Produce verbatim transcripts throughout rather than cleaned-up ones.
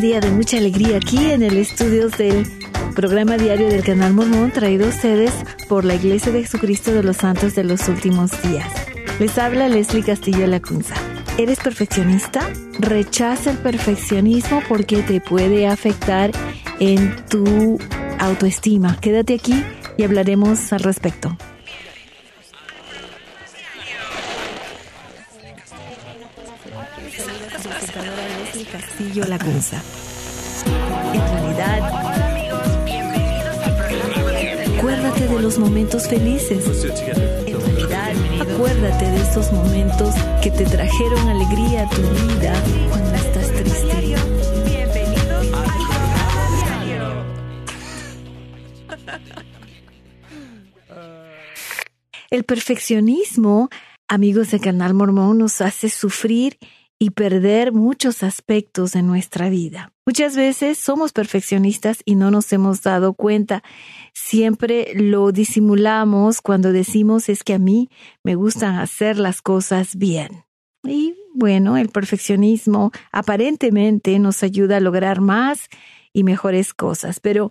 día de mucha alegría aquí en el estudio del programa diario del Canal Mormón, traído a ustedes por la Iglesia de Jesucristo de los Santos de los Últimos Días. Les habla Leslie Castillo Lacunza. ¿Eres perfeccionista? Rechaza el perfeccionismo porque te puede afectar en tu autoestima. Quédate aquí y hablaremos al respecto. Castillo Lacunza. En realidad, acuérdate de los momentos felices. En realidad, acuérdate de esos momentos que te trajeron alegría a tu vida cuando estás triste. El perfeccionismo, amigos de Canal Mormón, nos hace sufrir y perder muchos aspectos de nuestra vida. Muchas veces somos perfeccionistas y no nos hemos dado cuenta. Siempre lo disimulamos cuando decimos es que a mí me gustan hacer las cosas bien. Y bueno, el perfeccionismo aparentemente nos ayuda a lograr más y mejores cosas, pero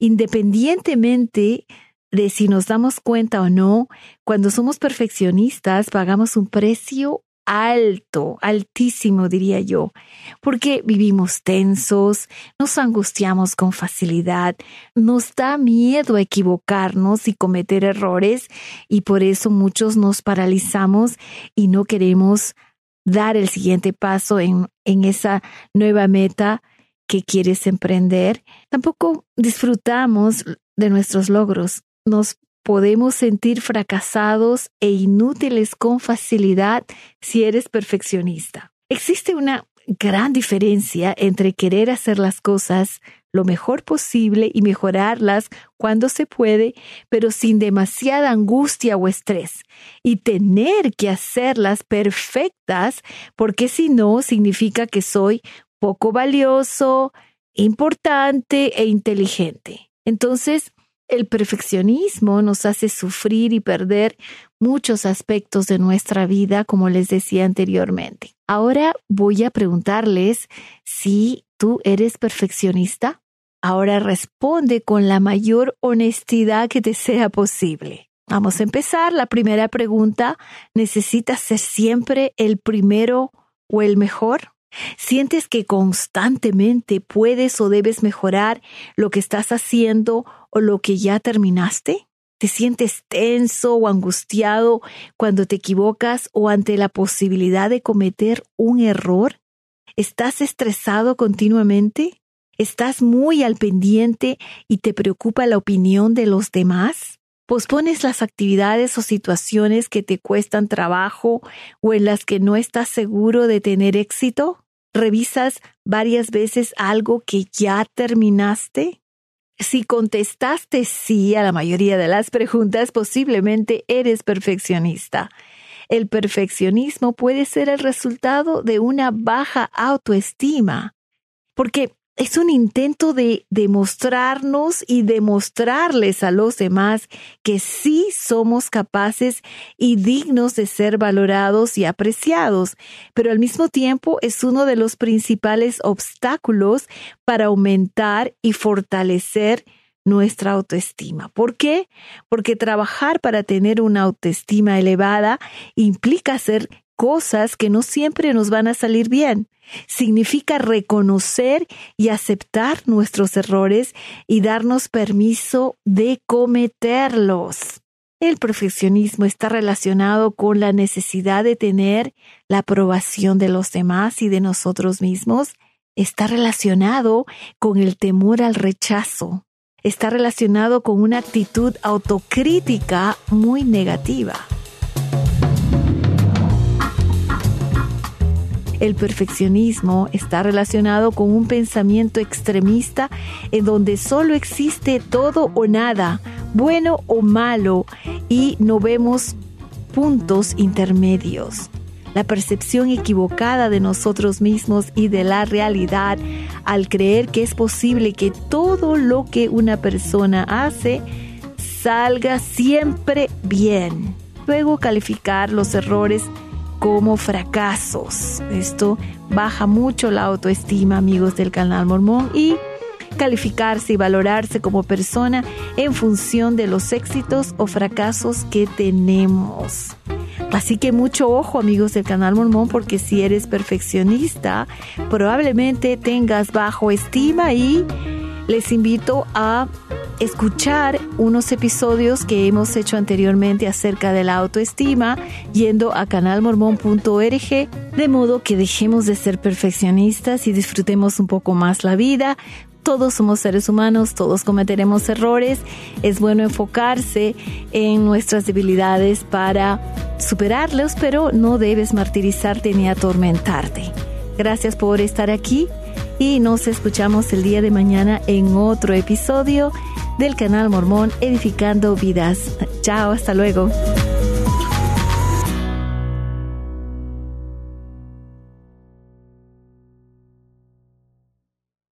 independientemente de si nos damos cuenta o no, cuando somos perfeccionistas pagamos un precio alto, altísimo diría yo, porque vivimos tensos, nos angustiamos con facilidad, nos da miedo a equivocarnos y cometer errores y por eso muchos nos paralizamos y no queremos dar el siguiente paso en, en esa nueva meta que quieres emprender. Tampoco disfrutamos de nuestros logros, nos podemos sentir fracasados e inútiles con facilidad si eres perfeccionista. Existe una gran diferencia entre querer hacer las cosas lo mejor posible y mejorarlas cuando se puede, pero sin demasiada angustia o estrés, y tener que hacerlas perfectas porque si no significa que soy poco valioso, importante e inteligente. Entonces, el perfeccionismo nos hace sufrir y perder muchos aspectos de nuestra vida, como les decía anteriormente. Ahora voy a preguntarles si tú eres perfeccionista. Ahora responde con la mayor honestidad que te sea posible. Vamos a empezar. La primera pregunta: ¿necesitas ser siempre el primero o el mejor? ¿Sientes que constantemente puedes o debes mejorar lo que estás haciendo o lo que ya terminaste? ¿Te sientes tenso o angustiado cuando te equivocas o ante la posibilidad de cometer un error? ¿Estás estresado continuamente? ¿Estás muy al pendiente y te preocupa la opinión de los demás? ¿Pospones las actividades o situaciones que te cuestan trabajo o en las que no estás seguro de tener éxito? ¿Revisas varias veces algo que ya terminaste? Si contestaste sí a la mayoría de las preguntas, posiblemente eres perfeccionista. El perfeccionismo puede ser el resultado de una baja autoestima, porque es un intento de demostrarnos y demostrarles a los demás que sí somos capaces y dignos de ser valorados y apreciados, pero al mismo tiempo es uno de los principales obstáculos para aumentar y fortalecer nuestra autoestima. ¿Por qué? Porque trabajar para tener una autoestima elevada implica hacer cosas que no siempre nos van a salir bien. Significa reconocer y aceptar nuestros errores y darnos permiso de cometerlos. El perfeccionismo está relacionado con la necesidad de tener la aprobación de los demás y de nosotros mismos. Está relacionado con el temor al rechazo. Está relacionado con una actitud autocrítica muy negativa. El perfeccionismo está relacionado con un pensamiento extremista en donde solo existe todo o nada, bueno o malo, y no vemos puntos intermedios. La percepción equivocada de nosotros mismos y de la realidad al creer que es posible que todo lo que una persona hace salga siempre bien. Luego calificar los errores como fracasos. Esto baja mucho la autoestima, amigos del Canal Mormón, y calificarse y valorarse como persona en función de los éxitos o fracasos que tenemos. Así que mucho ojo, amigos del Canal Mormón, porque si eres perfeccionista, probablemente tengas bajo estima, y les invito a escuchar unos episodios que hemos hecho anteriormente acerca de la autoestima yendo a canal mormón punto org, de modo que dejemos de ser perfeccionistas y disfrutemos un poco más la vida. Todos somos seres humanos, todos cometeremos errores. Es bueno enfocarse en nuestras debilidades para superarlos, pero no debes martirizarte ni atormentarte. Gracias por estar aquí y nos escuchamos el día de mañana en otro episodio del Canal Mormón Edificando Vidas. Chao, hasta luego.